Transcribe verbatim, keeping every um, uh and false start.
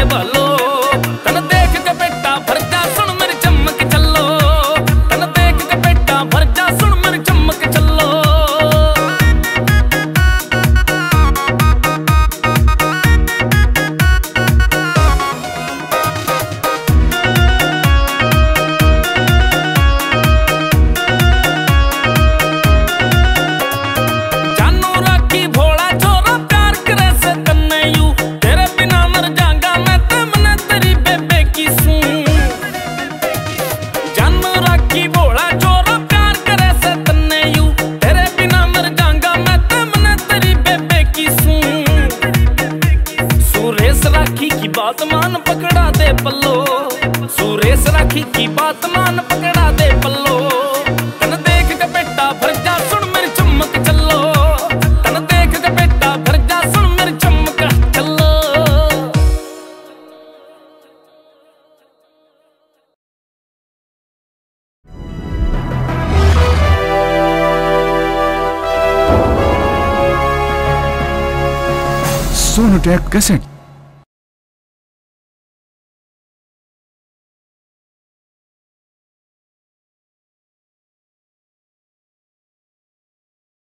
भलो। तन देख के बेटा भर जा सुन मेरी चमक चलो। तन देख के बेटा भर जा सुन मेरी चमक चलो। राखी की बात मान पकड़ा दे पल्लो। सुरेश राखी की बात मान पकड़ा दे पल्लो। तन देख के बेटा भर जा सुन मेरी चमक चलो। तन देख के बेटा भर जा सुन मेरी चमक चलो। सोनोटेक कैसेट।